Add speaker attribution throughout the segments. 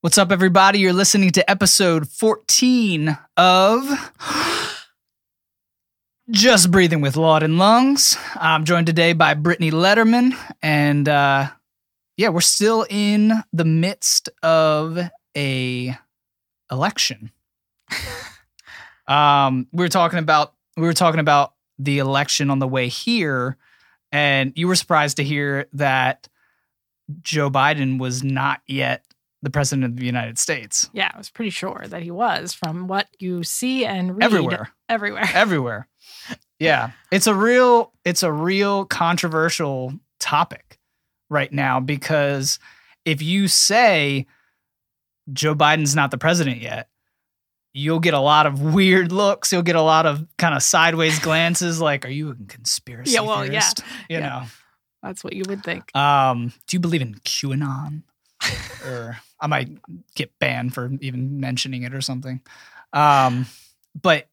Speaker 1: What's up, everybody? You're listening to episode 14 of Just Breathing with Laud and Lungs. I'm joined today by Brittany Letterman, and we're still in the midst of a election. We were talking about the election on the way here, and you were surprised to hear that Joe Biden was not yet the president of the United States.
Speaker 2: Yeah, I was pretty sure that he was from what you see and read
Speaker 1: everywhere. Yeah. It's a real controversial topic right now, because if you say Joe Biden's not the president yet, you'll get a lot of weird looks. You'll get a lot of kind of sideways glances like, are you a conspiracy theorist? You know.
Speaker 2: That's what you would think.
Speaker 1: Do you believe in QAnon? Or I might get banned for even mentioning it or something. But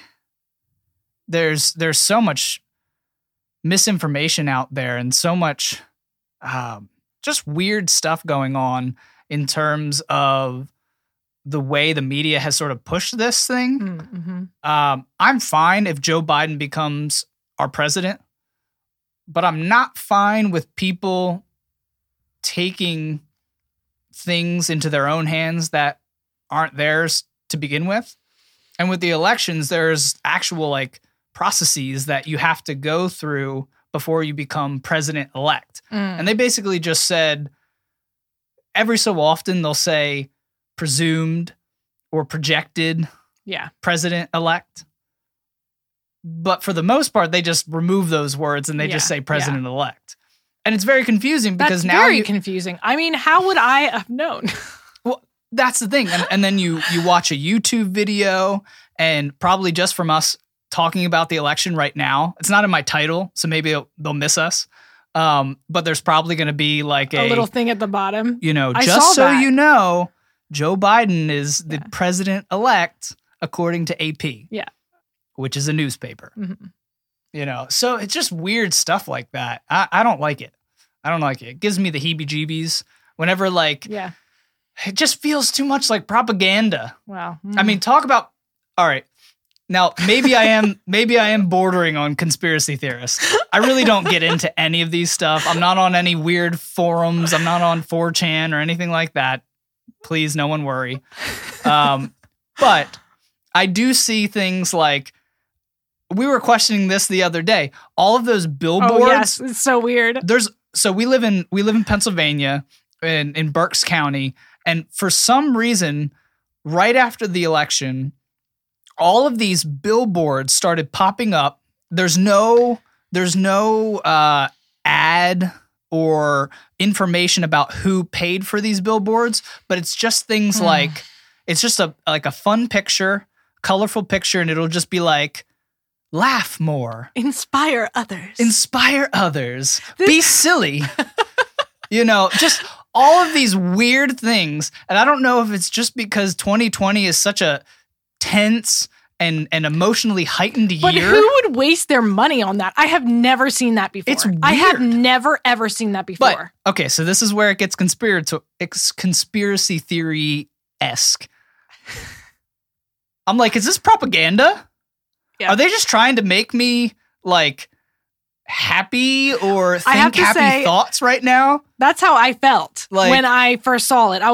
Speaker 1: there's so much misinformation out there and so much just weird stuff going on in terms of the way the media has sort of pushed this thing.
Speaker 2: Mm-hmm.
Speaker 1: I'm fine if Joe Biden becomes our president, but I'm not fine with people taking things into their own hands that aren't theirs to begin with. And with the elections, there's actual processes that you have to go through before you become president-elect. And they basically just said, every so often they'll say presumed or projected president-elect. But for the most part, they just remove those words and they just say president-elect. And it's very confusing because
Speaker 2: that's very confusing. I mean, how would I have known?
Speaker 1: Well, that's the thing. And then you watch a YouTube video, and probably just from us talking about the election right now, it's not in my title, so maybe they'll miss us. But there's probably going to be like
Speaker 2: a little thing at the bottom.
Speaker 1: Just so you know, Joe Biden is the president-elect according to AP.
Speaker 2: Yeah. Which
Speaker 1: is a newspaper.
Speaker 2: Mm-hmm.
Speaker 1: So it's just weird stuff like that. I don't like it. It gives me the heebie-jeebies whenever it just feels too much like propaganda.
Speaker 2: Wow.
Speaker 1: I mean, talk about, all right. Now, maybe I am bordering on conspiracy theorist. I really don't get into any of these stuff. I'm not on any weird forums. I'm not on 4chan or anything like that. Please, no one worry. But I do see things like, we were questioning this the other day. All of those billboards.
Speaker 2: Oh, yes, it's so weird.
Speaker 1: So we live in Pennsylvania in Berks County, and for some reason, right after the election, all of these billboards started popping up. There's no ad or information about who paid for these billboards, but it's just things like, it's just a fun picture, colorful picture, and it'll just be like, laugh more.
Speaker 2: Inspire others.
Speaker 1: Be silly. Just all of these weird things. And I don't know if it's just because 2020 is such a tense and emotionally heightened year.
Speaker 2: But who would waste their money on that? I have never seen that before.
Speaker 1: It's weird.
Speaker 2: I have never, ever seen that before.
Speaker 1: But, okay, so this is where it gets conspiracy theory-esque. I'm like, is this propaganda?
Speaker 2: Yeah.
Speaker 1: Are they just trying to make me happy or think happy thoughts right now?
Speaker 2: That's how I felt when I first saw it.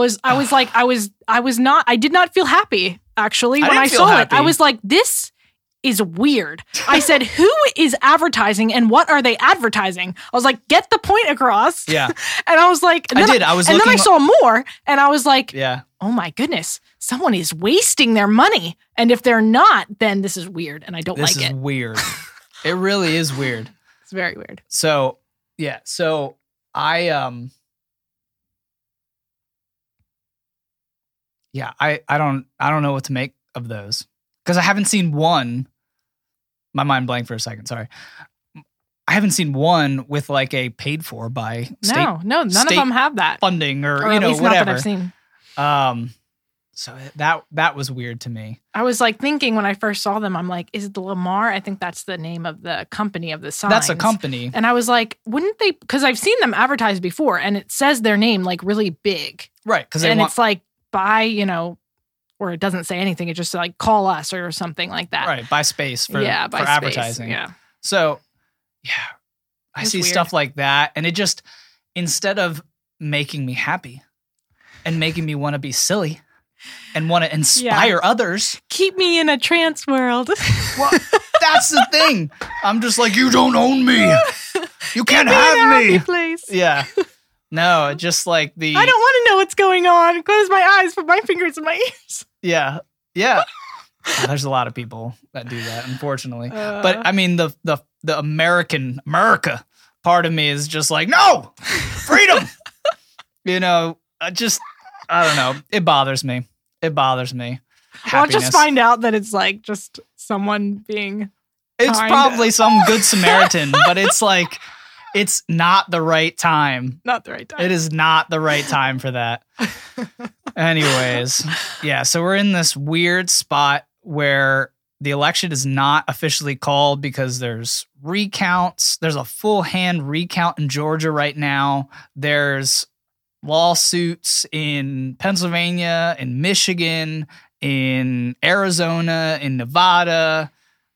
Speaker 2: I did not feel happy actually when I saw it. I was like, this is weird. I said, who is advertising and what are they advertising? I was like, get the point across.
Speaker 1: Yeah.
Speaker 2: And I was like, then I saw more and I was like, oh my goodness, someone is wasting their money. And if they're not, then this is weird and I don't like it.
Speaker 1: This is weird. It really is weird.
Speaker 2: It's very weird.
Speaker 1: So, yeah. So I don't know what to make of those because I haven't seen one. My mind blanked for a second. Sorry. I haven't seen one with a paid for by state.
Speaker 2: No, none of them have that
Speaker 1: funding or
Speaker 2: at least
Speaker 1: whatever.
Speaker 2: Not that I've seen.
Speaker 1: So that was weird to me.
Speaker 2: I was thinking when I first saw them, I'm like, is it the Lamar? I think that's the name of the company of the signs.
Speaker 1: That's a company.
Speaker 2: And I was like, wouldn't they? Because I've seen them advertised before, and it says their name really big.
Speaker 1: Right. Because
Speaker 2: it's buy, or it doesn't say anything. It just like call us or something like that.
Speaker 1: Right. Buy space for advertising.
Speaker 2: Yeah.
Speaker 1: So, yeah, I see stuff like that. And it just, instead of making me happy and making me want to be silly and want to inspire others.
Speaker 2: Keep me in a trance world.
Speaker 1: Well, that's the thing. I'm just like, you don't own me. You can't have me.
Speaker 2: Place.
Speaker 1: Yeah. No, just like
Speaker 2: I don't want to know what's going on. Close my eyes, put my fingers in my ears.
Speaker 1: Yeah. Yeah. There's a lot of people that do that, unfortunately. But I mean, the America part of me is just like, no, freedom. I don't know. It bothers me. Happiness.
Speaker 2: I'll just find out that it's like just someone being
Speaker 1: It's probably some good Samaritan, but it's like, it's not the right time.
Speaker 2: Not the right time.
Speaker 1: It is not the right time for that. Anyways, yeah, so we're in this weird spot where the election is not officially called because there's recounts. There's a full hand recount in Georgia right now. There's lawsuits in Pennsylvania, in Michigan, in Arizona, in Nevada.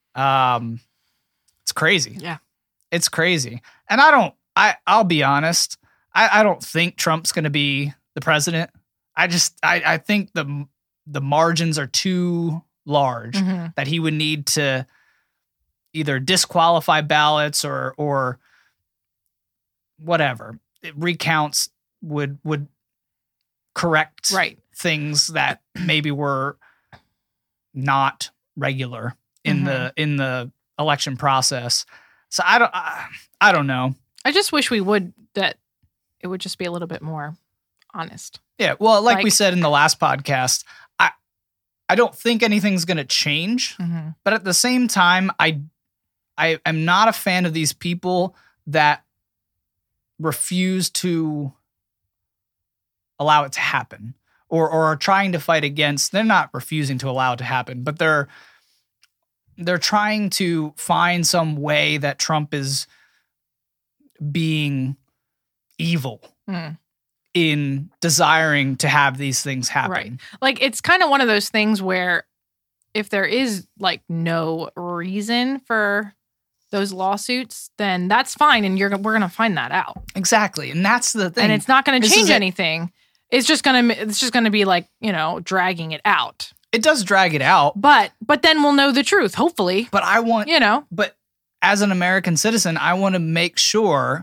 Speaker 1: It's crazy.
Speaker 2: Yeah.
Speaker 1: It's crazy. And I'll be honest, I don't think Trump's going to be the president. I think the margins are too large that he would need to either disqualify ballots or whatever. Recounts would correct things that maybe were not regular in the election process. So I don't know.
Speaker 2: I just wish that it would just be a little bit more honest.
Speaker 1: Yeah. Well, like we said in the last podcast, I don't think anything's going to change, but at the same time, I am not a fan of these people that refuse to allow it to happen or are trying to fight against. They're not refusing to allow it to happen, but they're trying to find some way that Trump is being evil in desiring to have these things happen.
Speaker 2: Right. Like, it's kind of one of those things where if there is like no reason for those lawsuits, then that's fine. And we're going to find that out.
Speaker 1: Exactly. And that's the thing.
Speaker 2: And it's not going to change anything. It's just going to be like, dragging it out.
Speaker 1: It does drag it out.
Speaker 2: But then we'll know the truth, hopefully.
Speaker 1: But I want, but as an American citizen, I want to make sure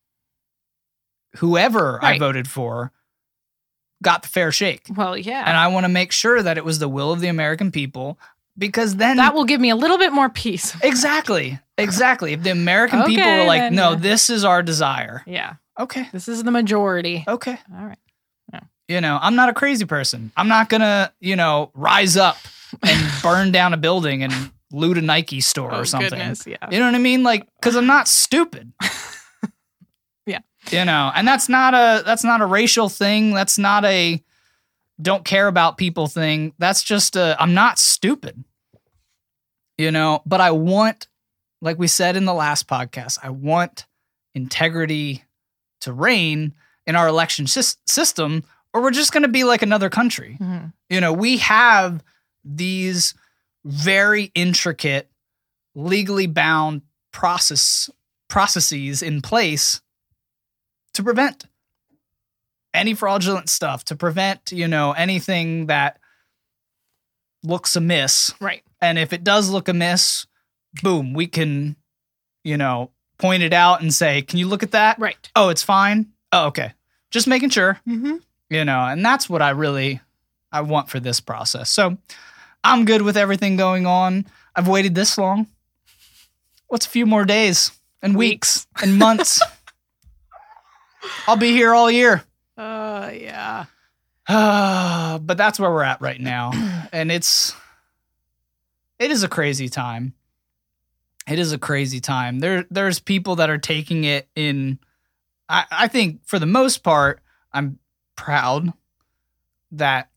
Speaker 1: whoever I voted for got the fair shake.
Speaker 2: Well, yeah.
Speaker 1: And I want to make sure that it was the will of the American people, because then
Speaker 2: that will give me a little bit more peace.
Speaker 1: Exactly. If the American people were like, no, this is our desire.
Speaker 2: Yeah.
Speaker 1: Okay.
Speaker 2: This is the majority.
Speaker 1: Okay.
Speaker 2: All right.
Speaker 1: I'm not a crazy person. I'm not going to, rise up and burn down a building and loot a Nike store or something.
Speaker 2: Goodness, yeah.
Speaker 1: You know what I mean? Like, because I'm not stupid.
Speaker 2: Yeah.
Speaker 1: And that's not a racial thing. That's not a don't care about people thing. That's just I'm not stupid. But I want, like we said in the last podcast, I want integrity to reign in our election system, or we're just going to be like another country. We have these very intricate, legally bound processes in place to prevent any fraudulent stuff, to prevent, anything that looks amiss.
Speaker 2: Right.
Speaker 1: And if it does look amiss, boom, we can, point it out and say, can you look at that?
Speaker 2: Right.
Speaker 1: Oh, it's fine. Oh, okay. Just making sure, and that's what I want for this process. So I'm good with everything going on. I've waited this long. What's a few more days and weeks and months? I'll be here all year.
Speaker 2: Yeah.
Speaker 1: But that's where we're at right now. And it is a crazy time. It is a crazy time. There's people that are taking it in. I think for the most part, I'm proud that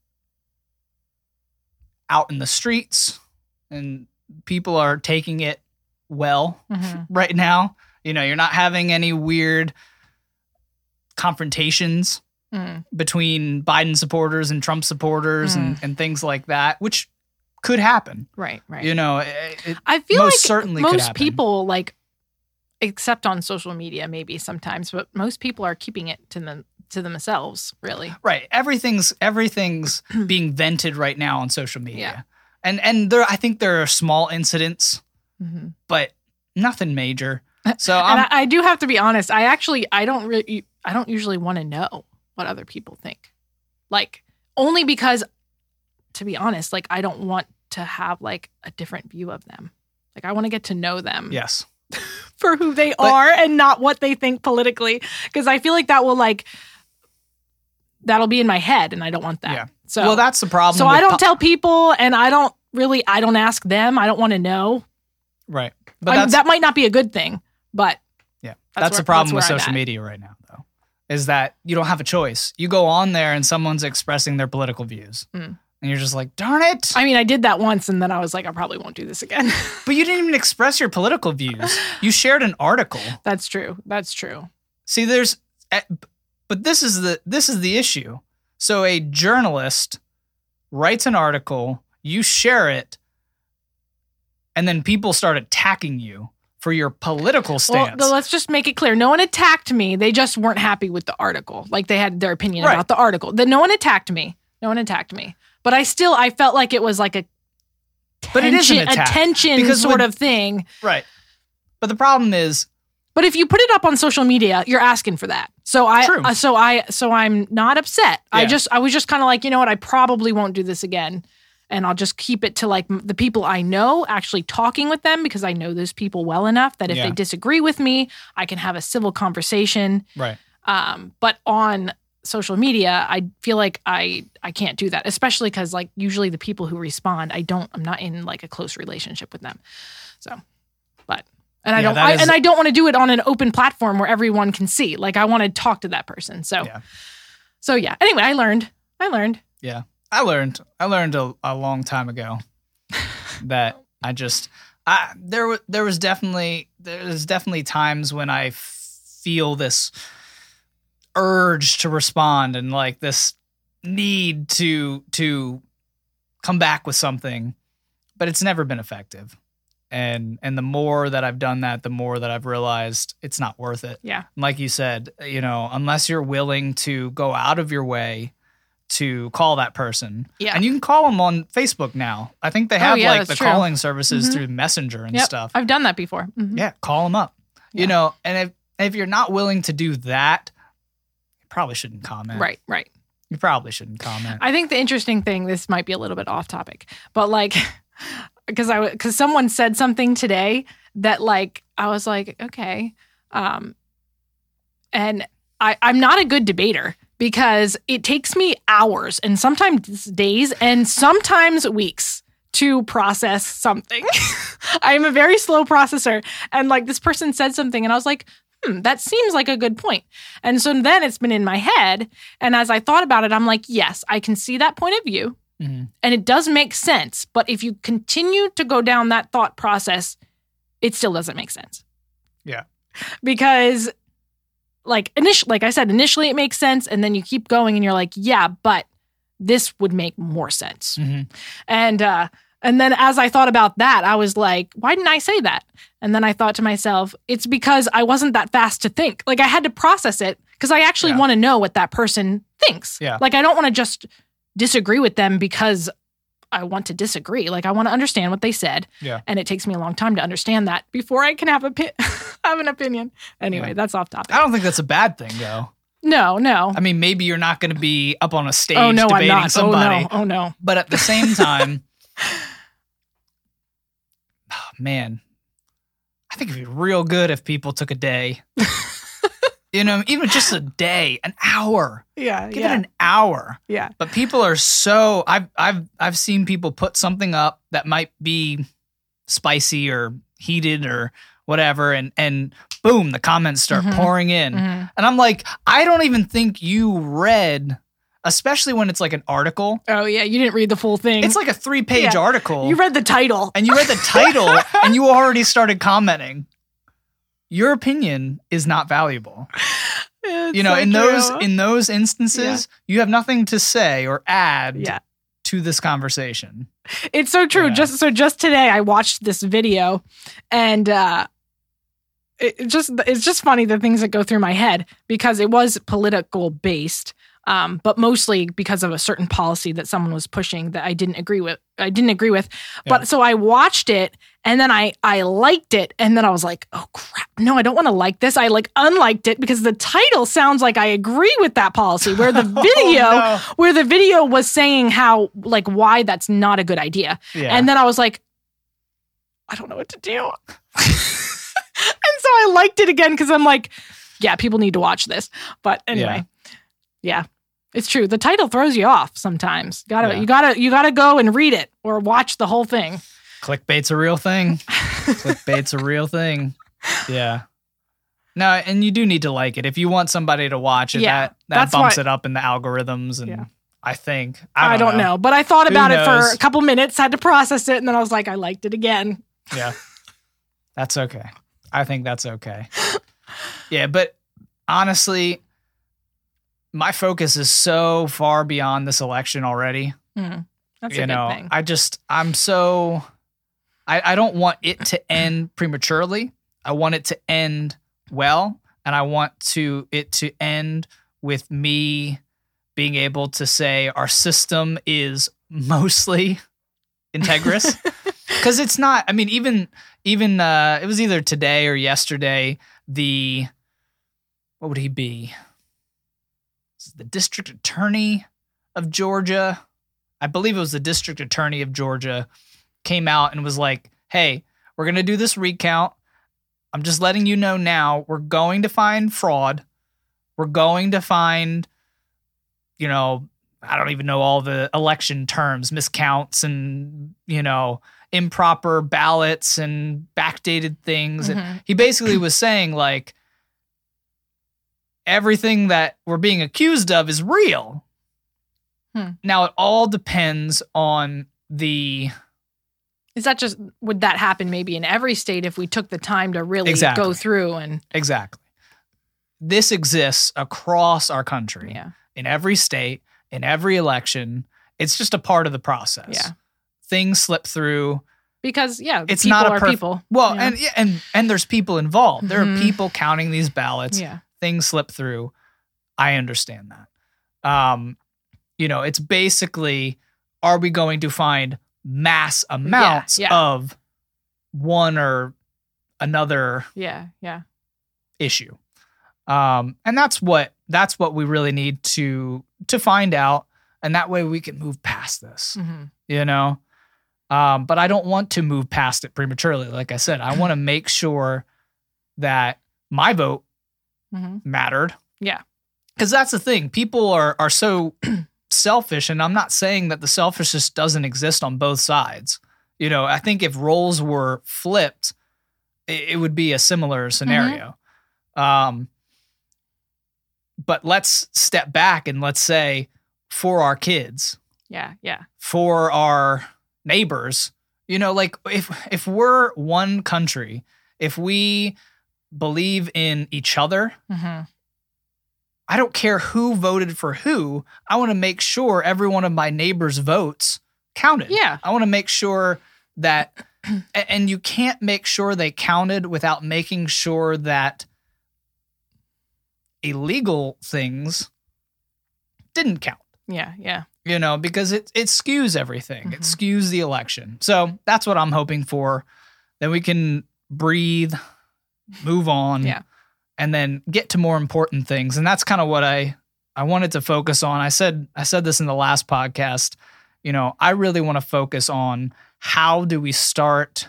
Speaker 1: out in the streets and people are taking it well right now. You're not having any weird confrontations between Biden supporters and Trump supporters and things like that, which could happen.
Speaker 2: Right.
Speaker 1: You know,
Speaker 2: I feel
Speaker 1: most
Speaker 2: like
Speaker 1: certainly
Speaker 2: most people, like, except on social media maybe sometimes, but most people are keeping it to themselves, really.
Speaker 1: Right. Everything's being vented right now on social media. Yeah. And there, I think there are small incidents, but nothing major. So
Speaker 2: I do have to be honest. I don't usually want to know what other people think. Like, only because, to be honest, like, I don't want to have like a different view of them. Like, I want to get to know them.
Speaker 1: Yes.
Speaker 2: For who they are and not what they think politically. Because I feel like that'll be in my head, and I don't want that.
Speaker 1: Yeah.
Speaker 2: So,
Speaker 1: well, that's the problem.
Speaker 2: So I don't tell people, and I don't ask them. I don't want to know.
Speaker 1: Right.
Speaker 2: But that might not be a good thing, but
Speaker 1: yeah, that's the problem with social media right now, though, is that you don't have a choice. You go on there and someone's expressing their political views. And you're just like, darn it.
Speaker 2: I mean, I did that once, and then I was like, I probably won't do this again.
Speaker 1: But you didn't even express your political views. You shared an article.
Speaker 2: That's true.
Speaker 1: See, but this is the issue. So a journalist writes an article, you share it, and then people start attacking you for your political stance.
Speaker 2: Well, let's just make it clear. No one attacked me. They just weren't happy with the article. Like, they had their opinion about the article. Then no one attacked me. But I felt like it was like a tension sort of thing.
Speaker 1: Right. But the problem is,
Speaker 2: but if you put it up on social media, you're asking for that. So I'm not upset. Yeah. I was just kind of like, you know what? I probably won't do this again. And I'll just keep it to like the people I know, actually talking with them, because I know those people well enough that if they disagree with me, I can have a civil conversation.
Speaker 1: Right.
Speaker 2: But on social media, I feel like I can't do that, especially because like usually the people who respond, I'm not in like a close relationship with them. So, I don't want to do it on an open platform where everyone can see. Like, I want to talk to that person. So yeah. Anyway, I learned.
Speaker 1: Yeah, I learned a long time ago that there's definitely times when I feel this urge to respond and like this need to come back with something, but it's never been effective. And the more that I've done that, the more that I've realized it's not worth it.
Speaker 2: Yeah.
Speaker 1: Like you said, unless you're willing to go out of your way to call that person. Yeah. And you can call them on Facebook now. I think they have calling services through Messenger and stuff.
Speaker 2: I've done that before. Mm-hmm.
Speaker 1: Yeah. Call them up, and if you're not willing to do that, you probably shouldn't comment.
Speaker 2: Right.
Speaker 1: You probably shouldn't comment.
Speaker 2: I think the interesting thing, this might be a little bit off topic, but like, because someone said something today that like, I was like, okay. And I'm not a good debater because it takes me hours and sometimes days and sometimes weeks to process something. I am a very slow processor. And like, this person said something and I was like, that seems like a good point. And so then it's been in my head. And as I thought about it, I'm like, yes, I can see that point of view. Mm-hmm. And it does make sense. But if you continue to go down that thought process, it still doesn't make sense.
Speaker 1: Yeah.
Speaker 2: Because like I said, initially it makes sense. And then you keep going and you're like, yeah, but this would make more sense. Mm-hmm. And then as I thought about that, I was like, why didn't I say that? And then I thought to myself, it's because I wasn't that fast to think. Like, I had to process it because I actually want to know what that person thinks.
Speaker 1: Yeah.
Speaker 2: Like, I don't want to just disagree with them because I want to disagree. Like, I want to understand what they said.
Speaker 1: Yeah.
Speaker 2: And it takes me a long time to understand that before I can have an opinion. Anyway, that's off topic.
Speaker 1: I don't think that's a bad thing, though.
Speaker 2: No.
Speaker 1: I mean, maybe you're not going to be up on a stage debating somebody.
Speaker 2: Oh, no.
Speaker 1: But at the same time... Oh, man, I think it'd be real good if people took a day. Even just a day, an hour.
Speaker 2: Yeah,
Speaker 1: give it an hour.
Speaker 2: Yeah.
Speaker 1: But people are so. I've seen people put something up that might be spicy or heated or whatever, and boom, the comments start pouring in, and I'm like, I don't even think you read. Especially when it's like an article.
Speaker 2: Oh, yeah. You didn't read the full thing.
Speaker 1: It's like a 3-page article.
Speaker 2: You read the title.
Speaker 1: And you read the title and you already started commenting. Your opinion is not valuable. You know, so in those instances, you have nothing to say or add to this conversation.
Speaker 2: It's so true. Yeah. Just today I watched this video, and it's just funny the things that go through my head, because it was political based. But mostly because of a certain policy that someone was pushing that I didn't agree with. But so I watched it, and then I liked it, and then I was like, oh crap, no, I don't want to like this. I unliked it because the title sounds like I agree with that policy, where the video was saying how why that's not a good idea. Yeah. And then I was like, I don't know what to do. And so I liked it again because I'm like, yeah, people need to watch this. But anyway. Yeah, it's true. The title throws you off sometimes. You gotta go and read it or watch the whole thing.
Speaker 1: Clickbait's a real thing. Clickbait's a real thing. Yeah. No, and you do need to like it. If you want somebody to watch it, that bumps it up in the algorithms. And I think I don't know. But I thought about it for a couple minutes, had to process it, and then I was like, I liked it again. Yeah. That's okay. I think that's okay. Yeah, but honestly, my focus is so far beyond this election already. That's a good thing. I don't want it to end prematurely. I want it to end well, and I want it to end with me being able to say our system is mostly integrous. Because it's not. I mean, even it was either today or yesterday. What would he be? The district attorney of Georgia, I believe it was the district attorney of Georgia, came out and was like, hey, we're going to do this recount. I'm just letting you know now, we're going to find fraud. We're going to find, I don't even know all the election terms, miscounts and, improper ballots and backdated things. Mm-hmm. And he basically was saying everything that we're being accused of is real. Now, it all depends on would that happen maybe in every state if we took the time to really go through and... Exactly. This exists across our country. Yeah. In every state, in every election. It's just a part of the process. Yeah. Things slip through. Because, it's not people. Well, and there's people involved. There are people counting these ballots. Yeah. Things slip through. I understand that. It's basically, are we going to find mass amounts of one or another issue? And that's what we really need to find out. And that way we can move past this, but I don't want to move past it prematurely. Like I said, I want to make sure that my vote mattered. Yeah. Because that's the thing. People are so selfish, and I'm not saying that the selfishness doesn't exist on both sides. I think if roles were flipped, it would be a similar scenario. But let's step back and let's say for our kids. Yeah. For our neighbors, if we're one country, if we believe in each other, I don't care who voted for who. I want to make sure every one of my neighbors' votes counted. Yeah. I want to make sure that, and you can't make sure they counted without making sure that illegal things didn't count. Yeah. Because it skews everything. It skews the election. So that's what I'm hoping for. Then we can breathe, move on, and then get to more important things. And that's kind of what I wanted to focus on. I said this in the last podcast. I really want to focus on how do we start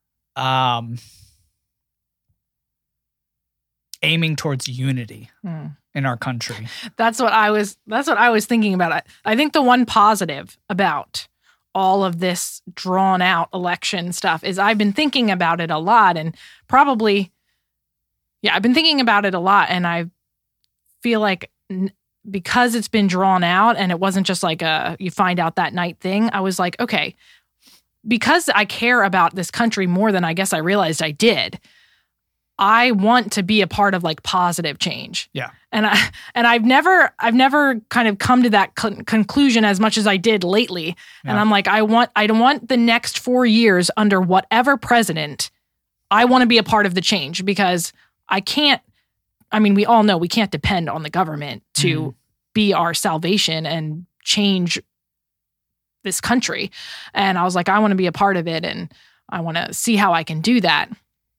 Speaker 1: aiming towards unity in our country. That's what I was thinking about. I think the one positive about all of this drawn out election stuff is I've been thinking about it a lot, and probably, I've been thinking about it a lot, and I feel like because it's been drawn out and it wasn't just like a you find out that night thing, I was like, okay, because I care about this country more than I guess I realized I did,
Speaker 2: I want to be a part of like positive change.
Speaker 1: Yeah.
Speaker 2: And I've never kind of come to that conclusion as much as I did lately. Yeah. And I'm like, I don't want the next 4 years under whatever president. I want to be a part of the change because we all know we can't depend on the government to be our salvation and change this country. And I was like, I want to be a part of it and I want to see how I can do that.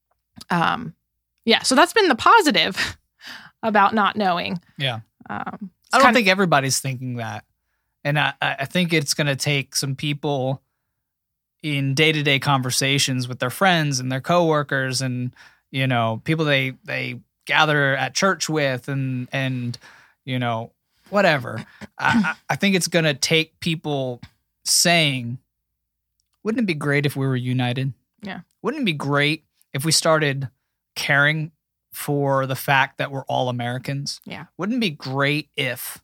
Speaker 2: So that's been the positive about not knowing.
Speaker 1: Yeah. I don't think everybody's thinking that. And I think it's going to take some people in day-to-day conversations with their friends and their coworkers and, people they gather at church with and whatever. I think it's going to take people saying, wouldn't it be great if we were united?
Speaker 2: Yeah.
Speaker 1: Wouldn't it be great if we started caring for the fact that we're all Americans?
Speaker 2: Yeah.
Speaker 1: Wouldn't it be great if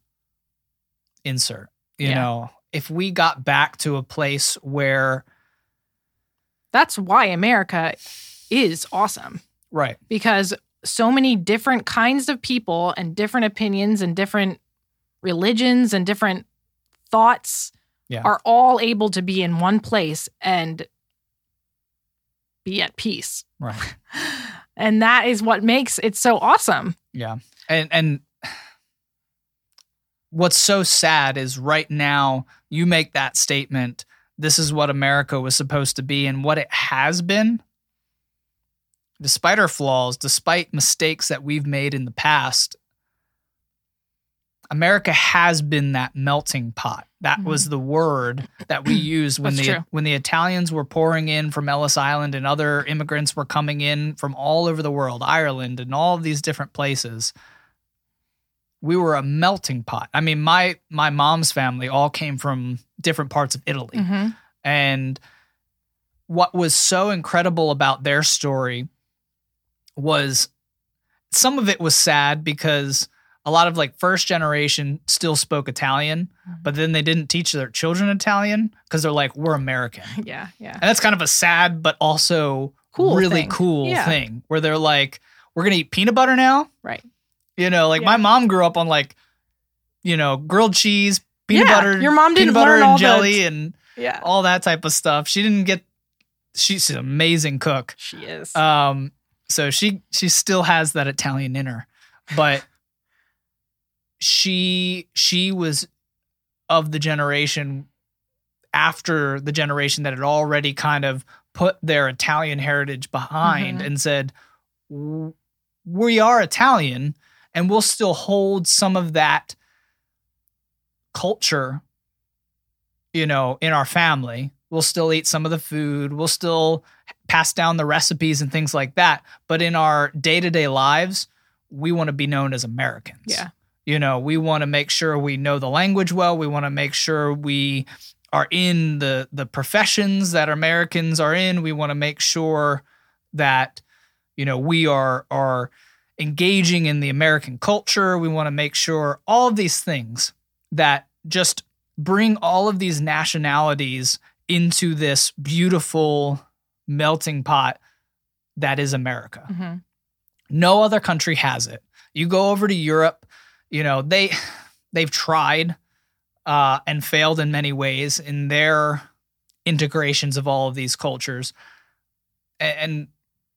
Speaker 1: if we got back to a place where
Speaker 2: that's why America is awesome.
Speaker 1: Right.
Speaker 2: Because so many different kinds of people and different opinions and different religions and different thoughts are all able to be in one place and be at peace.
Speaker 1: Right.
Speaker 2: And that is what makes it so awesome.
Speaker 1: Yeah. And what's so sad is right now you make that statement, this is what America was supposed to be and what it has been. Despite our flaws, despite mistakes that we've made in the past, America has been that melting pot. That was the word that we used when the Italians were pouring in from Ellis Island and other immigrants were coming in from all over the world, Ireland and all of these different places. We were a melting pot. I mean, my mom's family all came from different parts of Italy. Mm-hmm. And what was so incredible about their story was some of it was sad because a lot of like first generation still spoke Italian, but then they didn't teach their children Italian because they're like, we're American.
Speaker 2: Yeah, yeah.
Speaker 1: And that's kind of a sad, but also really cool thing where they're like, we're going to eat peanut butter now.
Speaker 2: Right.
Speaker 1: My mom grew up on like, grilled cheese, peanut butter.
Speaker 2: Your mom didn't
Speaker 1: peanut butter
Speaker 2: learn
Speaker 1: and
Speaker 2: all
Speaker 1: jelly and all that type of stuff. She's an amazing cook.
Speaker 2: She is.
Speaker 1: So she still has that Italian in her, but she was of the generation after the generation that had already kind of put their Italian heritage behind and said, we are Italian and we'll still hold some of that culture, in our family. We'll still eat some of the food. We'll still pass down the recipes and things like that. But in our day-to-day lives, we want to be known as Americans.
Speaker 2: Yeah.
Speaker 1: We want to make sure we know the language well. We want to make sure we are in the professions that Americans are in. We want to make sure that, we are engaging in the American culture. We want to make sure all of these things that just bring all of these nationalities into this beautiful melting pot that is America. Mm-hmm. No other country has it. You go over to Europe, they've tried and failed in many ways in their integrations of all of these cultures. And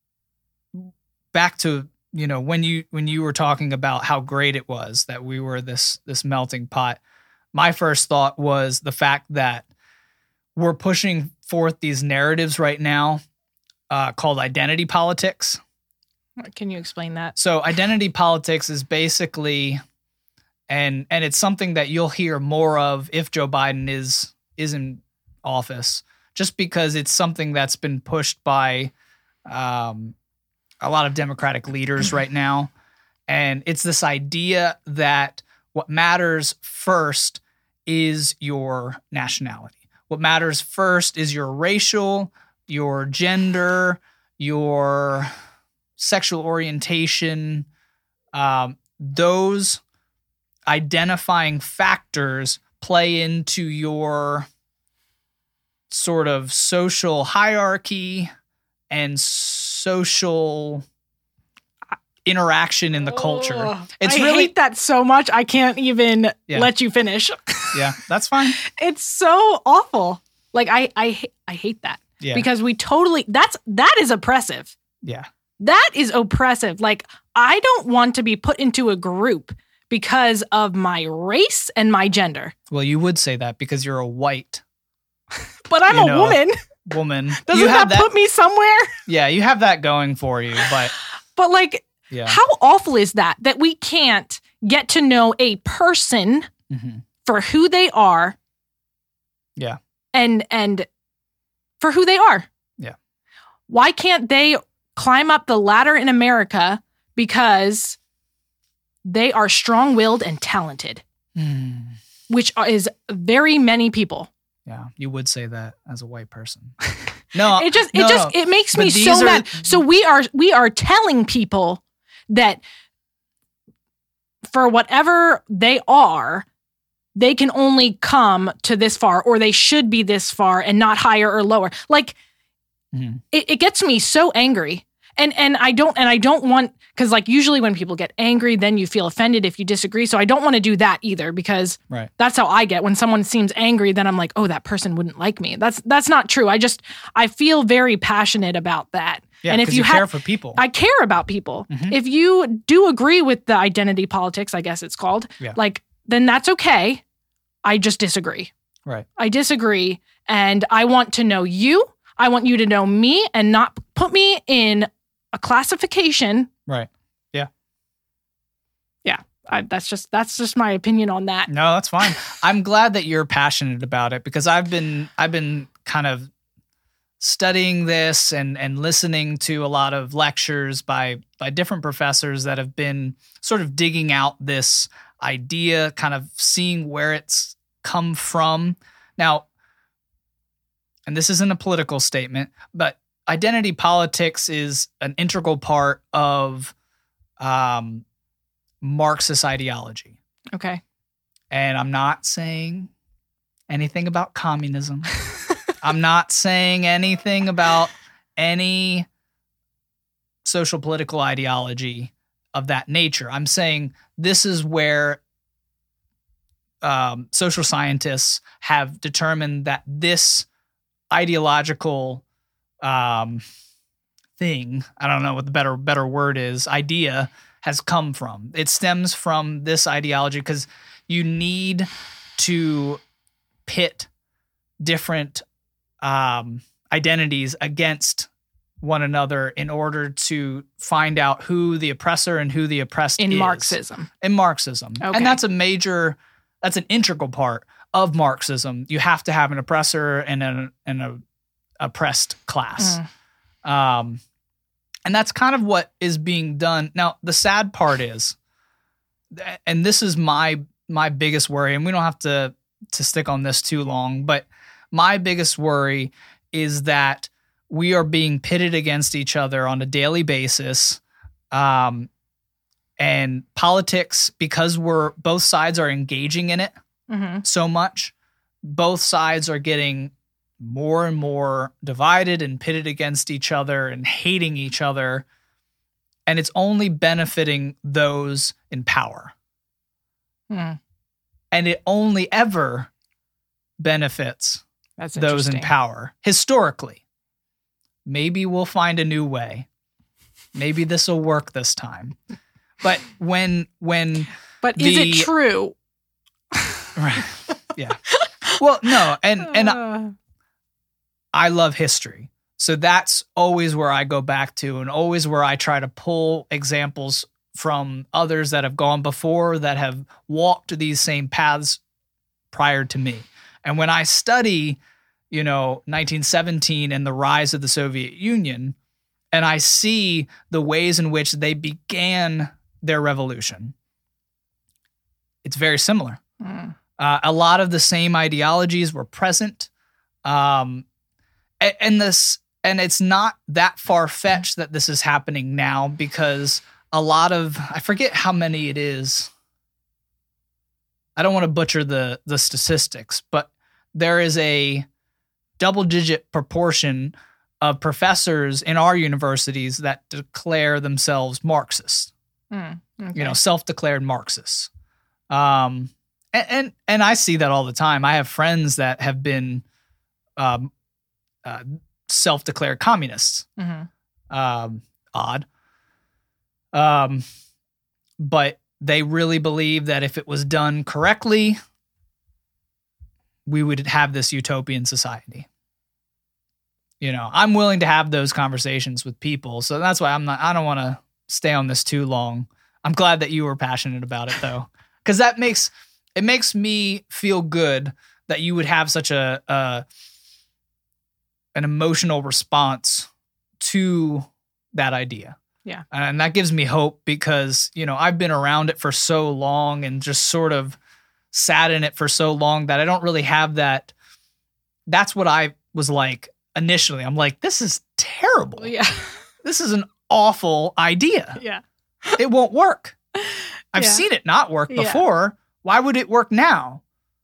Speaker 1: back to, when you were talking about how great it was that we were this melting pot, my first thought was the fact that we're pushing forth these narratives right now called identity politics.
Speaker 2: Can you explain that?
Speaker 1: So identity politics is basically, and it's something that you'll hear more of if Joe Biden is in office, just because it's something that's been pushed by a lot of Democratic leaders right now. And it's this idea that what matters first is your nationality. What matters first is your racial, your gender, your sexual orientation. Those identifying factors play into your sort of social hierarchy and social interaction in the culture.
Speaker 2: I hate that so much. I can't even let you finish.
Speaker 1: Yeah, that's fine.
Speaker 2: It's so awful. Like I hate that.
Speaker 1: Yeah.
Speaker 2: Because we totally that is oppressive.
Speaker 1: Yeah.
Speaker 2: That is oppressive. Like I don't want to be put into a group because of my race and my gender.
Speaker 1: Well, you would say that because you're a white.
Speaker 2: But I'm a woman. Doesn't that put me somewhere?
Speaker 1: Yeah, you have that going for you,
Speaker 2: But like how awful is that we can't get to know a person for who they are?
Speaker 1: Yeah.
Speaker 2: And for who they are.
Speaker 1: Yeah.
Speaker 2: Why can't they climb up the ladder in America because they are strong-willed and talented, which is very many people.
Speaker 1: Yeah, you would say that as a white person. No,
Speaker 2: it makes me so mad. So we are telling people that for whatever they are, they can only come to this far, or they should be this far and not higher or lower. Like it gets me so angry. And I don't want, because like usually when people get angry, then you feel offended if you disagree. So I don't want to do that either, because that's how I get. When someone seems angry, then I'm like, oh, that person wouldn't like me. That's not true. I feel very passionate about that.
Speaker 1: Yeah, and if you care for people.
Speaker 2: I care about people. If you do agree with the identity politics, I guess it's called, like, then that's okay. I just disagree.
Speaker 1: Right.
Speaker 2: I disagree. And I want to know you. I want you to know me and not put me in a classification.
Speaker 1: Right. Yeah.
Speaker 2: Yeah. That's just my opinion on that.
Speaker 1: No, that's fine. I'm glad that you're passionate about it, because I've been kind of studying this and listening to a lot of lectures by different professors that have been sort of digging out this idea, kind of seeing where it's come from. Now, and this isn't a political statement, but identity politics is an integral part of Marxist ideology.
Speaker 2: Okay.
Speaker 1: And I'm not saying anything about communism. I'm not saying anything about any social political ideology of that nature. I'm saying this is where social scientists have determined that this ideological thing, I don't know what the better word is, idea, has come from. It stems from this ideology because you need to pit different identities against one another in order to find out who the oppressor and who the oppressed is.
Speaker 2: In Marxism.
Speaker 1: Okay. And that's an integral part of Marxism. You have to have an oppressor and an oppressed class. And that's kind of what is being done. Now, the sad part is, and this is my biggest worry, and we don't have to stick on this too long, but my biggest worry is that we are being pitted against each other on a daily basis. And politics, because both sides are engaging in it so much, both sides are getting more and more divided and pitted against each other and hating each other. And it's only benefiting those in power. And it only ever benefits those in power, historically. Maybe we'll find a new way. Maybe this will work this time. But
Speaker 2: But is it true?
Speaker 1: Right. Yeah. Well, no, and I love history. So that's always where I go back to, and always where I try to pull examples from others that have gone before, that have walked these same paths prior to me. And when I study, 1917 and the rise of the Soviet Union, and I see the ways in which they began their revolution, it's very similar. A lot of the same ideologies were present. And it's not that far-fetched that this is happening now, because a lot of, I forget how many it is. I don't want to butcher the statistics, but there is a double-digit proportion of professors in our universities that declare themselves Marxists.
Speaker 2: Okay.
Speaker 1: Self-declared Marxists. And I see that all the time. I have friends that have been self-declared communists. Odd. But they really believe that if it was done correctly, we would have this utopian society. I'm willing to have those conversations with people. So that's why I don't want to stay on this too long. I'm glad that you were passionate about it though. Cause it makes me feel good that you would have such an emotional response to that idea.
Speaker 2: Yeah.
Speaker 1: And that gives me hope because, I've been around it for so long and just sort of sat in it for so long that I don't really have that. That's what I was like initially. I'm like, this is terrible.
Speaker 2: Yeah.
Speaker 1: This is an awful idea.
Speaker 2: Yeah.
Speaker 1: It won't work. I've seen it not work before. Why would it work now?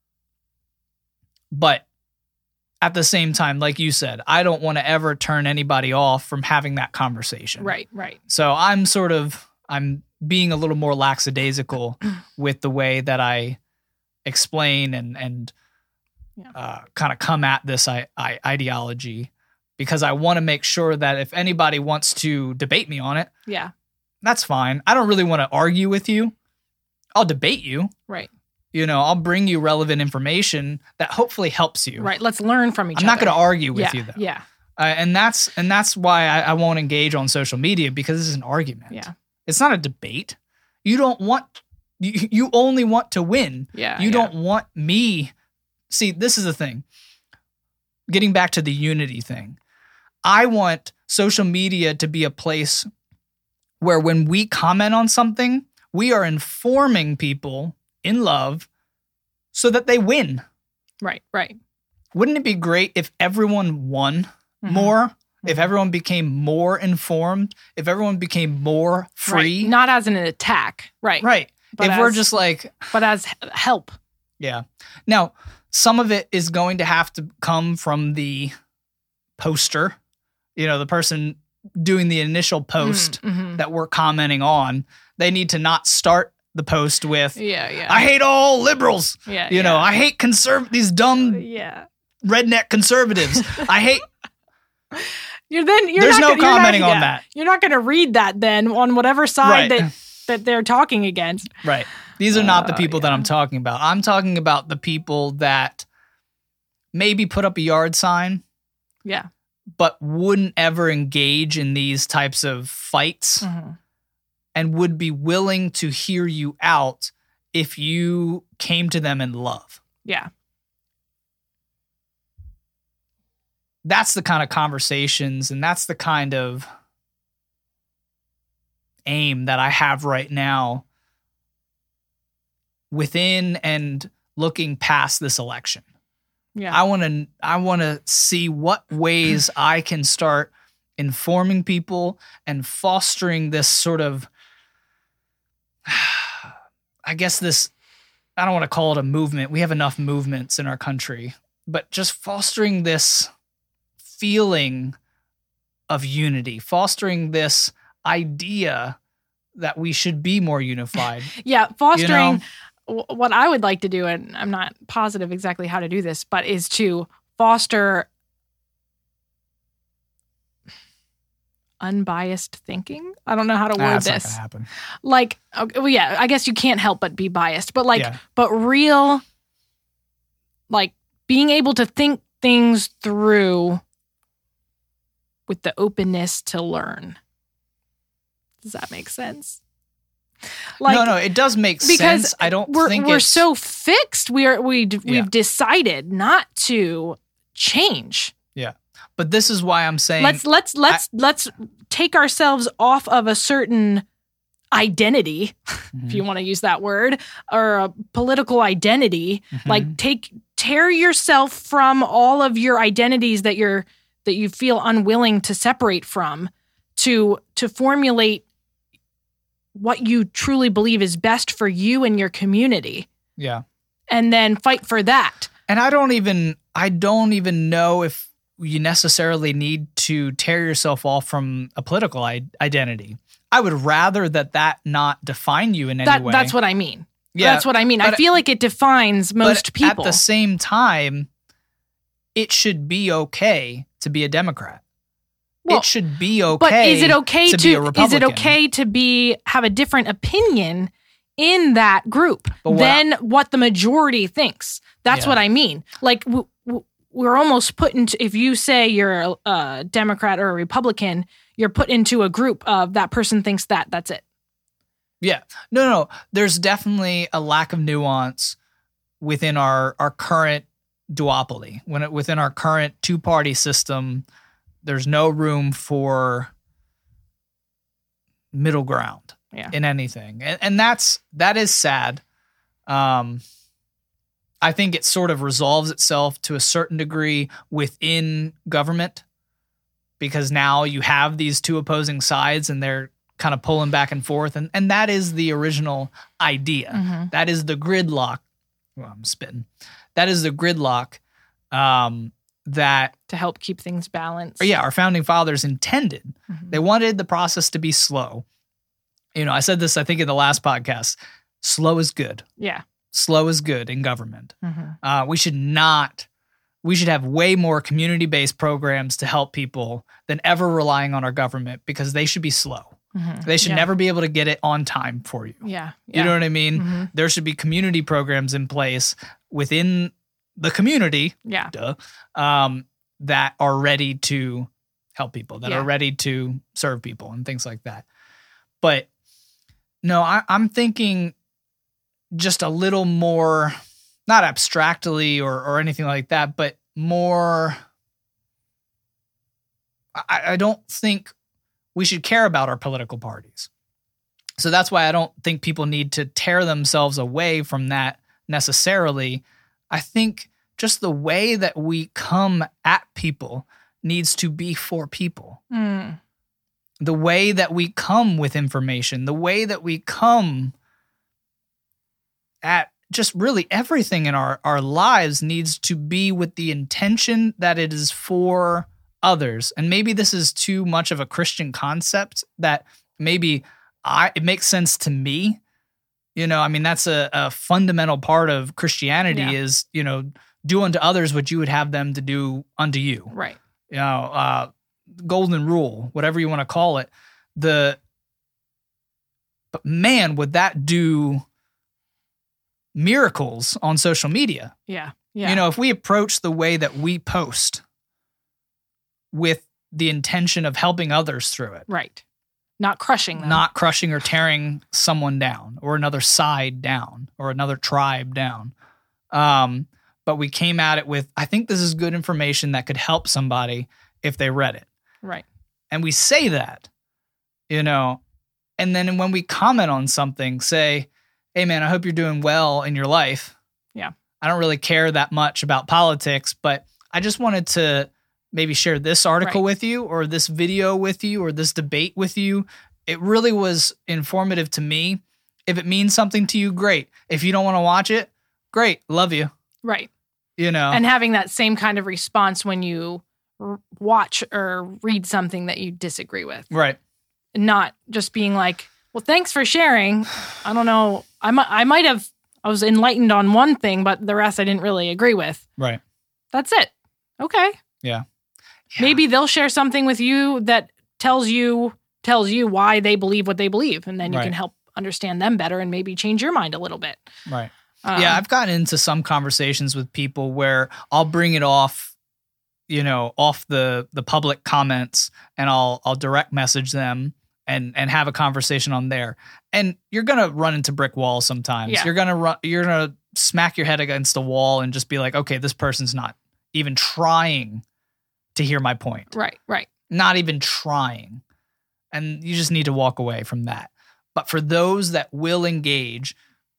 Speaker 1: But at the same time, like you said, I don't want to ever turn anybody off from having that conversation.
Speaker 2: Right.
Speaker 1: So I'm being a little more lackadaisical with the way that I explain and kind of come at this ideology, because I want to make sure that if anybody wants to debate me on it, that's fine. I don't really want to argue with you. I'll debate you.
Speaker 2: Right.
Speaker 1: I'll bring you relevant information that hopefully helps you.
Speaker 2: Right. Let's learn from each other.
Speaker 1: I'm not going to argue with you though.
Speaker 2: Yeah.
Speaker 1: And that's why I won't engage on social media, because this is an argument.
Speaker 2: Yeah.
Speaker 1: It's not a debate. You only want to win.
Speaker 2: Yeah.
Speaker 1: You don't want me. See, this is the thing. Getting back to the unity thing. I want social media to be a place where when we comment on something, we are informing people in love so that they win.
Speaker 2: Right.
Speaker 1: Wouldn't it be great if everyone won more? If everyone became more informed? If everyone became more free?
Speaker 2: Right. Not as an attack. Right.
Speaker 1: But if we're just like...
Speaker 2: But as help.
Speaker 1: Yeah. Now, some of it is going to have to come from the poster, the person doing the initial post that we're commenting on. They need to not start the post with, I hate all liberals. I hate these dumb redneck conservatives. I hate. There's no commenting on that.
Speaker 2: You're not going to read that then on whatever side that they're talking against.
Speaker 1: Right. These are not the people that I'm talking about. I'm talking about the people that maybe put up a yard sign.
Speaker 2: Yeah.
Speaker 1: But wouldn't ever engage in these types of fights. And would be willing to hear you out if you came to them in love.
Speaker 2: Yeah.
Speaker 1: That's the kind of conversations and that's the kind of aim that I have right now within and looking past this election.
Speaker 2: Yeah.
Speaker 1: I want to see what ways I can start informing people and fostering this sort of, I guess I don't want to call it a movement. We have enough movements in our country, but just fostering this feeling of unity, fostering this idea that we should be more unified.
Speaker 2: Yeah, fostering what I would like to do, and I'm not positive exactly how to do this, but is to foster unbiased thinking. I don't know how to word this.
Speaker 1: That's not gonna happen.
Speaker 2: Like, I guess you can't help but be biased, but but real, like being able to think things through with the openness to learn. Does that make sense?
Speaker 1: Like, no, it does make sense. I don't think
Speaker 2: we're so fixed. We've decided not to change.
Speaker 1: Yeah. But this is why I'm saying
Speaker 2: let's take ourselves off of a certain identity, if you want to use that word, or a political identity. Like tear yourself from all of your identities that you feel unwilling to separate from, to formulate what you truly believe is best for you and your community.
Speaker 1: Yeah.
Speaker 2: And then fight for that.
Speaker 1: And I don't even know if you necessarily need to tear yourself off from a political identity. I would rather that not define you in any way.
Speaker 2: That's what I mean. Yeah, that's what I mean. I feel like it defines most people.
Speaker 1: At the same time, it should be okay to be a Democrat. Well, it should be okay. But is it okay to be a Republican?
Speaker 2: Is it okay to have a different opinion in that group than what the majority thinks? That's what I mean. Like we're almost put into, if you say you're a Democrat or a Republican, you're put into a group of that person thinks that's it.
Speaker 1: Yeah. No. There's definitely a lack of nuance within our current duopoly. Within our current two-party system, there's no room for middle ground in anything. And that is sad. I think it sort of resolves itself to a certain degree within government, because now you have these two opposing sides and they're kind of pulling back and forth. And that is the original idea. Mm-hmm. That is the gridlock. Well, I'm spitting. That is the gridlock that...
Speaker 2: to help keep things balanced.
Speaker 1: Our founding fathers intended. Mm-hmm. They wanted the process to be slow. I said this, I think, in the last podcast. Slow is good.
Speaker 2: Yeah.
Speaker 1: Slow is good in government. Mm-hmm. We should have way more community-based programs to help people than ever relying on our government, because they should be slow. Mm-hmm. They should never be able to get it on time for you.
Speaker 2: Yeah.
Speaker 1: You know what I mean? Mm-hmm. There should be community programs in place within the community that are ready to help people, that are ready to serve people and things like that. But no, I'm thinking just a little more, not abstractly or anything like that, but more, I don't think we should care about our political parties. So that's why I don't think people need to tear themselves away from that necessarily. I think just the way that we come at people needs to be for people. Mm. The way that we come with information, the way that we come at just really everything in our lives needs to be with the intention that it is for others. And maybe this is too much of a Christian concept that maybe it makes sense to me. That's a fundamental part of Christianity is, do unto others what you would have them to do unto you.
Speaker 2: Right.
Speaker 1: Golden rule, whatever you want to call it. But man, would that do miracles on social media?
Speaker 2: Yeah. Yeah.
Speaker 1: If we approach the way that we post with the intention of helping others through it.
Speaker 2: Right. Not crushing them.
Speaker 1: Not crushing or tearing someone down or another side down or another tribe down. But we came at it with, I think this is good information that could help somebody if they read it.
Speaker 2: Right.
Speaker 1: And we say that, and then when we comment on something, say, hey man, I hope you're doing well in your life.
Speaker 2: Yeah.
Speaker 1: I don't really care that much about politics, but I just wanted to maybe share this article with you, or this video with you, or this debate with you. It really was informative to me. If it means something to you, great. If you don't want to watch it, great. Love you.
Speaker 2: Right. And having that same kind of response when you watch or read something that you disagree with.
Speaker 1: Right.
Speaker 2: Not just being like, well, thanks for sharing. I don't know. I was enlightened on one thing, but the rest I didn't really agree with.
Speaker 1: Right.
Speaker 2: That's it. Okay.
Speaker 1: Yeah.
Speaker 2: Maybe they'll share something with you that tells you why they believe what they believe, and then you can help understand them better and maybe change your mind a little bit.
Speaker 1: Right. I've gotten into some conversations with people where I'll bring it off, off the public comments, and I'll direct message them and have a conversation on there. And you're gonna run into brick walls sometimes. Yeah. You're gonna smack your head against the wall and just be like, okay, this person's not even trying to hear my point.
Speaker 2: Right.
Speaker 1: Not even trying. And you just need to walk away from that. But for those that will engage,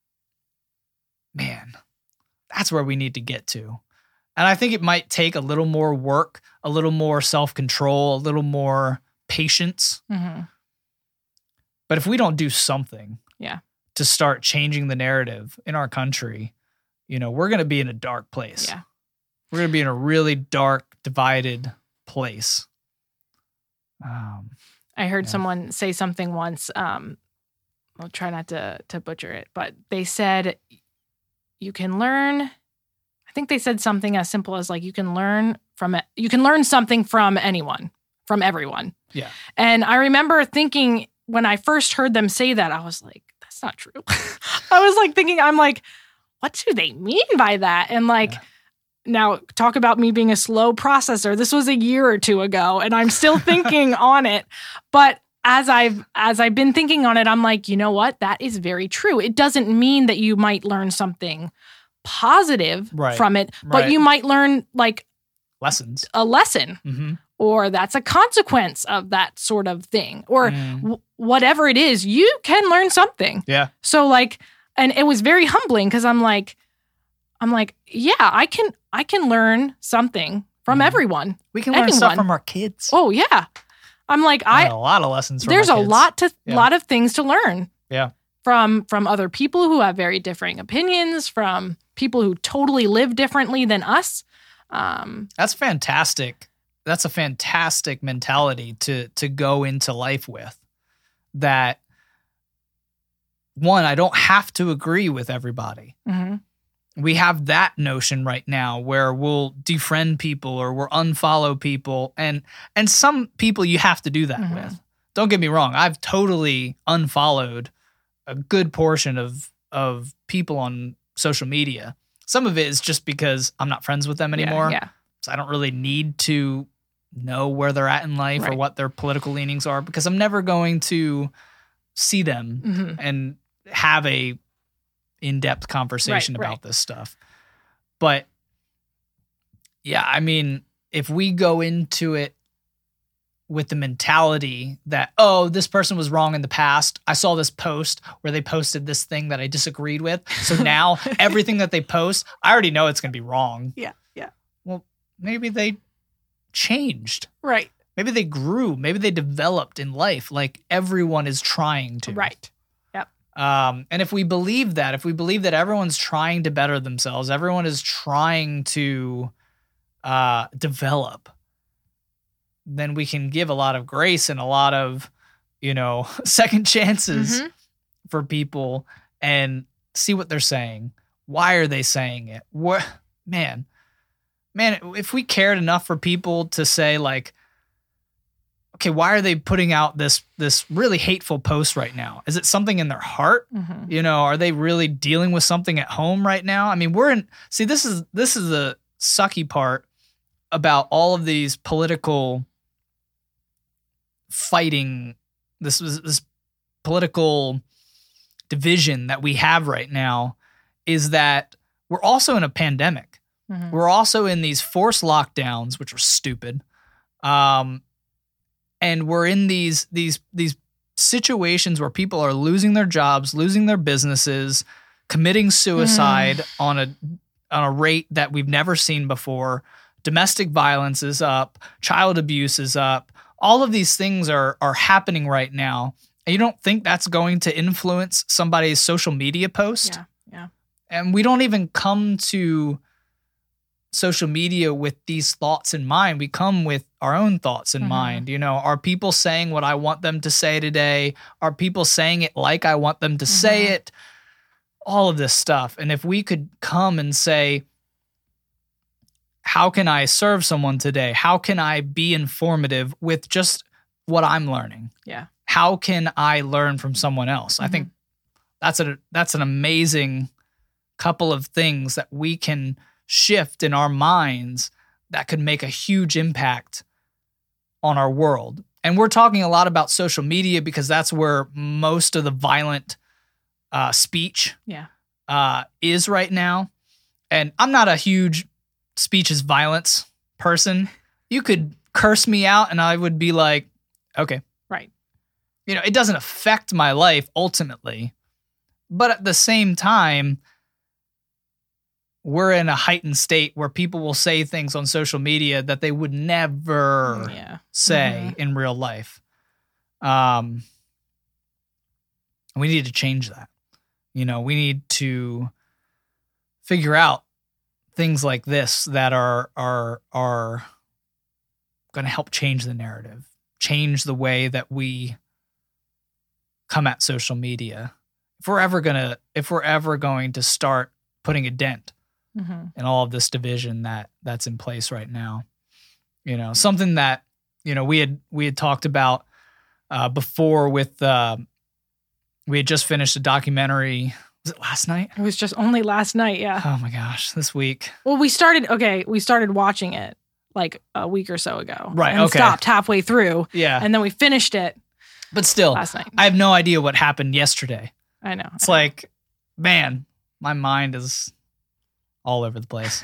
Speaker 1: man, that's where we need to get to. And I think it might take a little more work, a little more self-control, a little more patience. Mm-hmm. But if we don't do something to start changing the narrative in our country, we're going to be in a dark place.
Speaker 2: Yeah.
Speaker 1: We're going to be in a really dark, divided place.
Speaker 2: I heard someone say something once. I'll try not to butcher it, but they said you can learn. I think they said something as simple as like you can learn something from anyone, from everyone.
Speaker 1: Yeah.
Speaker 2: And I remember thinking when I first heard them say that, I was like, that's not true. I was like thinking, I'm like, what do they mean by that? And like, now talk about me being a slow processor. This was a year or two ago and I'm still thinking on it. But as I've been thinking on it, I'm like, you know what? That is very true. It doesn't mean that you might learn something positive from it, but you might learn like a lesson, or that's a consequence of that sort of thing, or whatever it is, you can learn something.
Speaker 1: Yeah.
Speaker 2: So like, and it was very humbling because I'm like, yeah, I can learn something from everyone.
Speaker 1: We can learn stuff from our kids.
Speaker 2: Oh yeah. I'm like,
Speaker 1: a lot of lessons from
Speaker 2: there's
Speaker 1: our
Speaker 2: kids. Lot of things to learn.
Speaker 1: Yeah.
Speaker 2: From other people who have very differing opinions, from people who totally live differently than us.
Speaker 1: That's fantastic. That's a fantastic mentality to go into life with. That one, I don't have to agree with everybody.
Speaker 2: Mm-hmm.
Speaker 1: We have that notion right now where we'll defriend people or we'll unfollow people. And some people you have to do that with. Don't get me wrong. I've totally unfollowed a good portion of people on social media. Some of it is just because I'm not friends with them anymore.
Speaker 2: Yeah.
Speaker 1: So I don't really need to know where they're at in life or what their political leanings are because I'm never going to see them and have a in-depth conversation about this stuff. But yeah, I mean, if we go into it with the mentality that, oh, this person was wrong in the past. I saw this post where they posted this thing that I disagreed with. So now everything that they post, I already know it's going to be wrong.
Speaker 2: Yeah.
Speaker 1: Well, maybe they changed.
Speaker 2: Right.
Speaker 1: Maybe they grew. Maybe they developed in life like everyone is trying to.
Speaker 2: Right.
Speaker 1: And if we believe that everyone's trying to better themselves, everyone is trying to develop, then we can give a lot of grace and a lot of, second chances for people and see what they're saying. Why are they saying it? Man, if we cared enough for people to say like, okay, why are they putting out this really hateful post right now? Is it something in their heart? Are they really dealing with something at home right now? I mean, this is the sucky part about all of these political fighting, this political division that we have right now is that we're also in a pandemic. We're also in these forced lockdowns, which are stupid. And we're in these situations where people are losing their jobs, losing their businesses, committing suicide on a rate that we've never seen before. Domestic violence is up, child abuse is up. All of these things are happening right now. And you don't think that's going to influence somebody's social media post?
Speaker 2: Yeah.
Speaker 1: And we don't even come to social media with these thoughts in mind. We come with our own thoughts in mind. Are people saying what I want them to say today? Are people saying it like I want them to say it? All of this stuff. And if we could come and say, how can I serve someone today? How can I be informative with just what I'm learning?
Speaker 2: Yeah.
Speaker 1: How can I learn from someone else? I think that's an amazing couple of things that we can shift in our minds that could make a huge impact on our world. And we're talking a lot about social media because that's where most of the violent speech is right now. And I'm not a huge speech is violence person. You could curse me out and I would be like, okay.
Speaker 2: Right.
Speaker 1: It doesn't affect my life ultimately. But at the same time, we're in a heightened state where people will say things on social media that they would never say in real life. We need to change that. We need to figure out things like this that are going to help change the narrative, change the way that we come at social media. If we're ever going to start putting a dent in all of this division that's in place right now. Something that, we had talked about before with, we had just finished a documentary. Was it last night?
Speaker 2: It was just only last night. Yeah.
Speaker 1: Oh my gosh. This week.
Speaker 2: Well, we started watching it like a week or so ago.
Speaker 1: Right.
Speaker 2: And stopped halfway through.
Speaker 1: Yeah.
Speaker 2: And then we finished it.
Speaker 1: But still,
Speaker 2: last night.
Speaker 1: I have no idea what happened yesterday.
Speaker 2: I know.
Speaker 1: It's like, man, my mind is all over the place.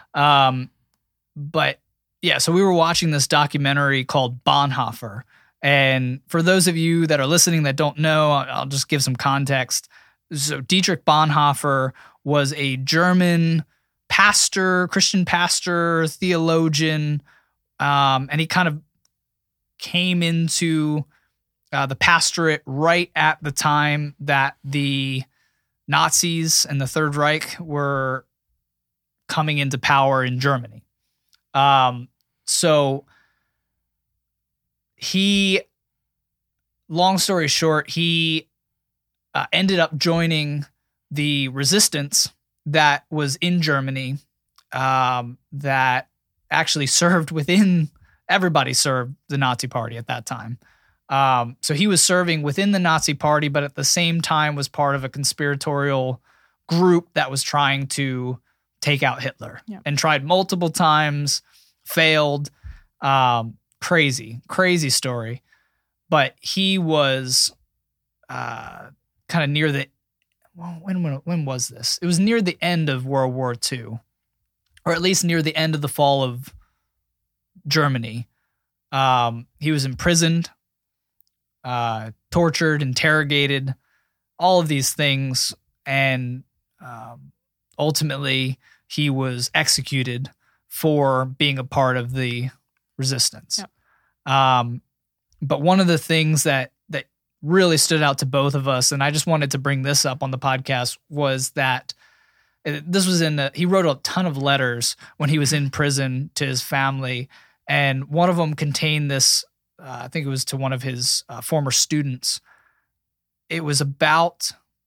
Speaker 1: But yeah, so we were watching this documentary called Bonhoeffer. And for those of you that are listening that don't know, I'll just give some context. So Dietrich Bonhoeffer was a German pastor, Christian pastor, theologian, and he kind of came into the pastorate right at the time that the Nazis and the Third Reich were coming into power in Germany. So he, long story short, he ended up joining the resistance that was in Germany, that actually everybody served the Nazi Party at that time. So he was serving within the Nazi Party, but at the same time was part of a conspiratorial group that was trying to take out Hitler and tried multiple times, failed. Crazy story. But he was kind of near the, when was this? It was near the end of World War II, or at least near the end of the fall of Germany. He was imprisoned, tortured, interrogated, all of these things, and ultimately he was executed for being a part of the resistance. Yep. But one of the things that really stood out to both of us, and I just wanted to bring this up on the podcast, was that this was he wrote a ton of letters when he was in prison to his family, and one of them contained this, I think it was to one of his former students. It was about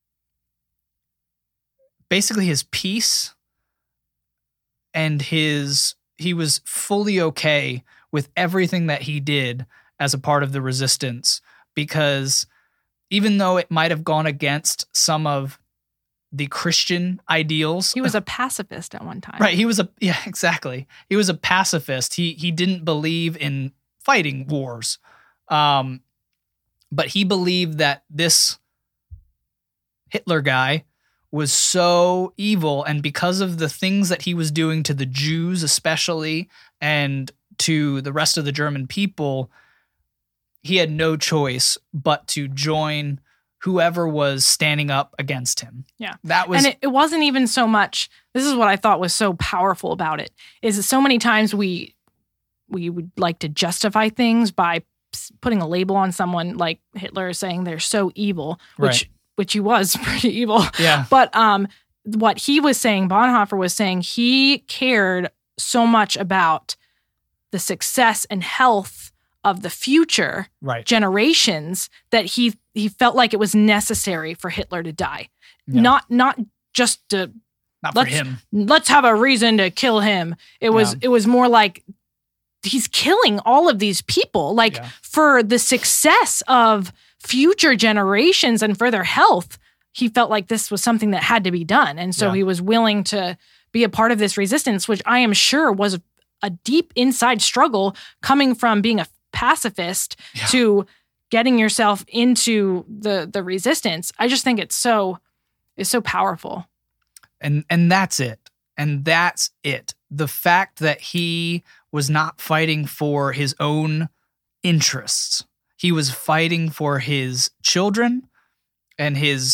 Speaker 1: basically his peace and he was fully okay with everything that he did as a part of the resistance, because even though it might have gone against some of the Christian ideals.
Speaker 2: He was a pacifist at one time.
Speaker 1: Right. Exactly. He was a pacifist. He didn't believe in fighting wars. But he believed that this Hitler guy was so evil, and because of the things that he was doing to the Jews especially, and to the rest of the German people, he had no choice but to join whoever was standing up against him.
Speaker 2: Yeah.
Speaker 1: That was,
Speaker 2: and it wasn't even so much, this is what I thought was so powerful about it, is that so many times we would like to justify things by putting a label on someone like Hitler, saying they're so evil, which he was pretty evil.
Speaker 1: Yeah.
Speaker 2: But what he was saying, Bonhoeffer was saying, he cared so much about the success and health of the future generations that he felt like it was necessary for Hitler to die. Yeah. Not just to
Speaker 1: for him.
Speaker 2: Let's have a reason to kill him. It was more like he's killing all of these people for the success of future generations and for their health. He felt like this was something that had to be done. And so he was willing to be a part of this resistance, which I am sure was a deep inside struggle coming from being a pacifist to getting yourself into the resistance. I just think it's so powerful.
Speaker 1: And that's it. And that's it. The fact that he was not fighting for his own interests. He was fighting for his children and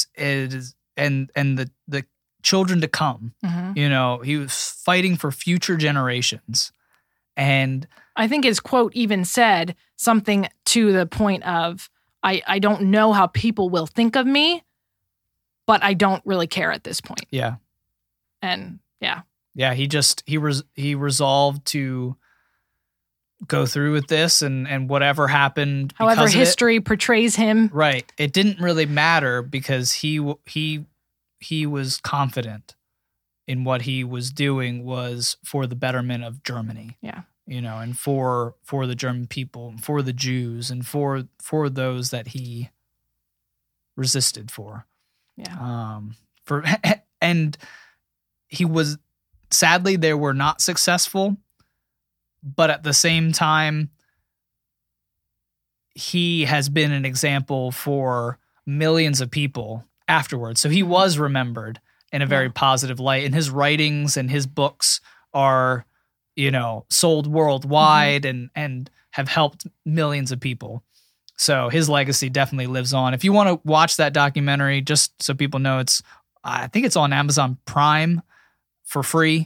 Speaker 1: the children to come. Mm-hmm. You know, he was fighting for future generations. And
Speaker 2: I think his quote even said something to the point of, I don't know how people will think of me, but I don't really care at this point.
Speaker 1: Yeah.
Speaker 2: And
Speaker 1: yeah, he resolved to go through with this and whatever happened.
Speaker 2: However history portrays him.
Speaker 1: Right. It didn't really matter because he was confident in what he was doing was for the betterment of Germany.
Speaker 2: Yeah.
Speaker 1: And for the German people, for the Jews, and for those that he resisted for.
Speaker 2: Yeah.
Speaker 1: And he was, sadly, they were not successful, but at the same time, he has been an example for millions of people afterwards. So he was remembered in a very positive light, and his writings and his books are, sold worldwide and have helped millions of people. So his legacy definitely lives on. If you want to watch that documentary, just so people know, I think it's on Amazon Prime for free.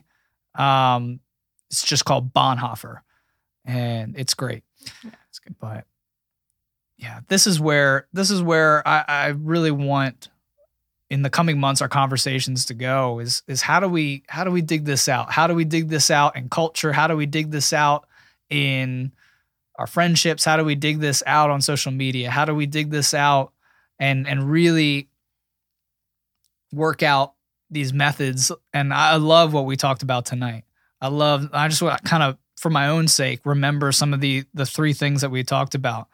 Speaker 1: It's just called Bonhoeffer, and it's great.
Speaker 2: Yeah, it's good.
Speaker 1: But yeah, this is where I really want in the coming months our conversations to go is how do we dig this out? How do we dig this out in culture? How do we dig this out in our friendships? How do we dig this out on social media? How do we dig this out and really work out these methods? And I love what we talked about tonight. I just want to kind of, for my own sake, remember some of the three things that we talked about,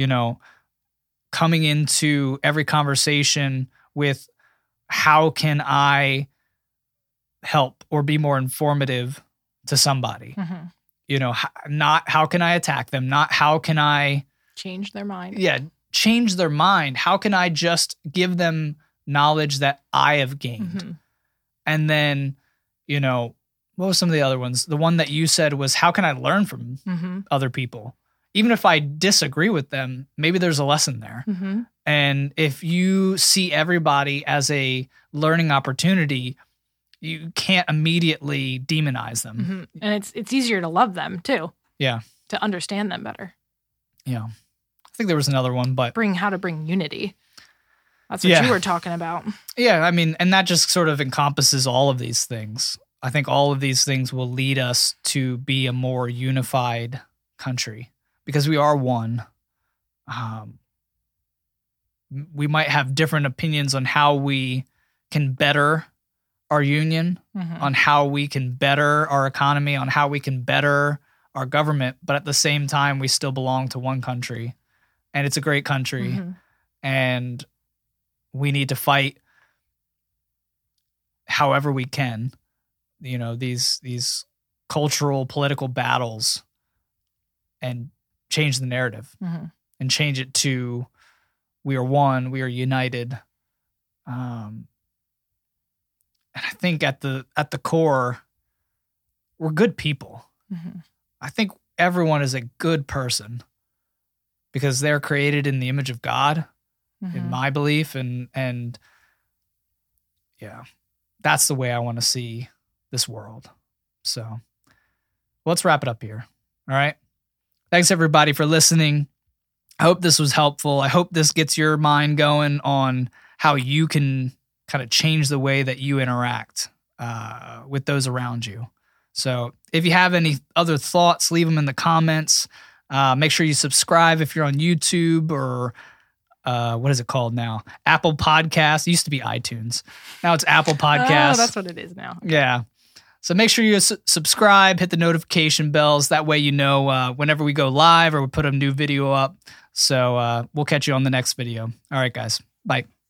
Speaker 1: coming into every conversation with how can I help or be more informative to somebody?
Speaker 2: Mm-hmm.
Speaker 1: Not how can I attack them? Not how can I
Speaker 2: change their mind?
Speaker 1: Yeah, change their mind. How can I just give them knowledge that I have gained?
Speaker 2: Mm-hmm.
Speaker 1: And then, what were some of the other ones? The one that you said was, how can I learn from
Speaker 2: mm-hmm.
Speaker 1: other people? Even if I disagree with them, maybe there's a lesson there.
Speaker 2: Mm-hmm.
Speaker 1: And if you see everybody as a learning opportunity, you can't immediately demonize them.
Speaker 2: Mm-hmm. And it's easier to love them too.
Speaker 1: Yeah.
Speaker 2: To understand them better.
Speaker 1: Yeah. I think there was another one, but
Speaker 2: how to bring unity. That's what you were talking about.
Speaker 1: Yeah. I mean, and that just sort of encompasses all of these things. I think all of these things will lead us to be a more unified country because we are one. We might have different opinions on how we can better our union,
Speaker 2: mm-hmm.
Speaker 1: on how we can better our economy, on how we can better our government, but at the same time, we still belong to one country, and it's a great country,
Speaker 2: mm-hmm.
Speaker 1: and we need to fight however we can. These cultural, political battles, and change the narrative,
Speaker 2: mm-hmm.
Speaker 1: and change it to we are one, we are united. And I think at the core, we're good people.
Speaker 2: Mm-hmm.
Speaker 1: I think everyone is a good person because they're created in the image of God,
Speaker 2: mm-hmm.
Speaker 1: in my belief. And yeah, that's the way I want to see this world. So let's wrap it up here. All right. Thanks everybody for listening. I hope this was helpful. I hope this gets your mind going on how you can kind of change the way that you interact with those around you. So if you have any other thoughts, leave them in the comments. Make sure you subscribe if you're on YouTube or what is it called now? Apple Podcasts. It used to be iTunes. Now it's Apple Podcasts.
Speaker 2: Oh, that's what it is now. Okay.
Speaker 1: Yeah. So make sure you subscribe, hit the notification bells. That way you know whenever we go live or we put a new video up. So we'll catch you on the next video. All right, guys. Bye.